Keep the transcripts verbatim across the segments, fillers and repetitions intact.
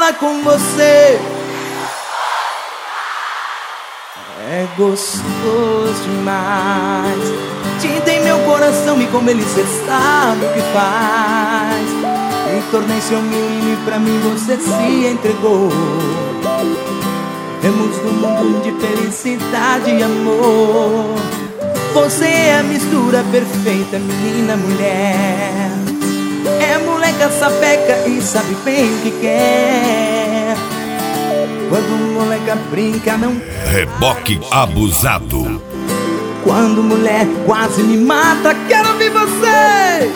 namorar com você é gostoso demais. Te dei meu coração e como ele cê sabe o que faz. Me tornei seu menino e pra mim você se entregou. Vemos um mundo de felicidade e amor. Você é a mistura perfeita, menina, mulher. É moleca sapeca e sabe bem o que quer. Quando moleca brinca não... Reboque abusado. Quando mulher quase me mata, quero ouvir você.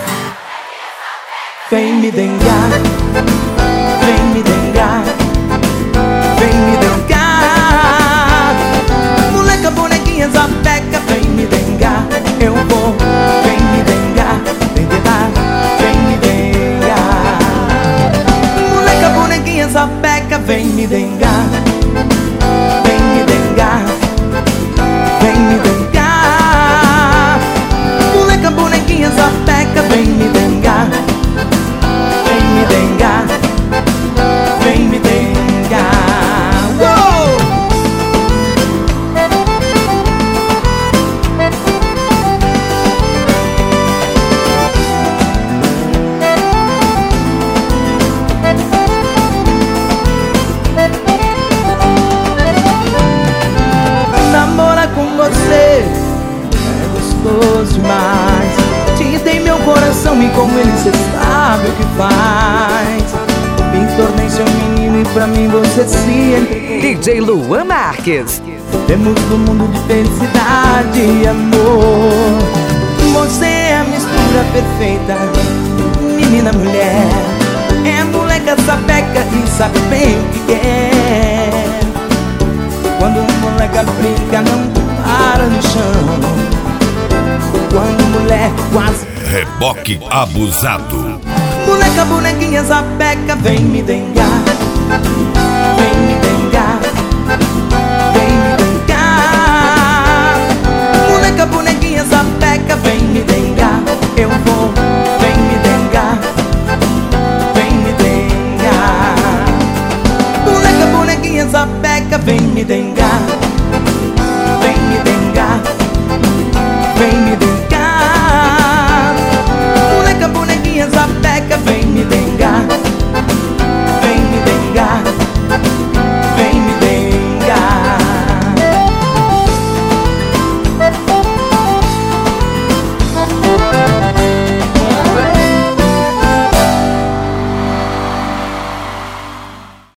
Vem me dengar, vem me dengar, vem me dengar. Moleca bonequinha sapeca, vem me dengar. Eu vou, vem me dengar, vem dengar, vem me dengar. Moleca bonequinha sapeca, vem me dengar. Vem me dengar, vem me dengar. Moleca bonequinha sapeca, vem me dengar. Vem me dengar, vem me dengar. Uou! Namorar com você é gostoso demais. Te dei meu coração e como ele cê sabe o que faz. Me tornei seu menino e pra mim você se entregou. D J Luan Marques. Temos um mundo de felicidade e amor. Você é a mistura perfeita, menina, mulher. É moleca sapeca e sabe bem o que quer. Quando moleca brinca não para no chão. Quando mulher quase... Reboque abusado. Moleca bonequinha sapeca, vem me dengar. Vem me dengar.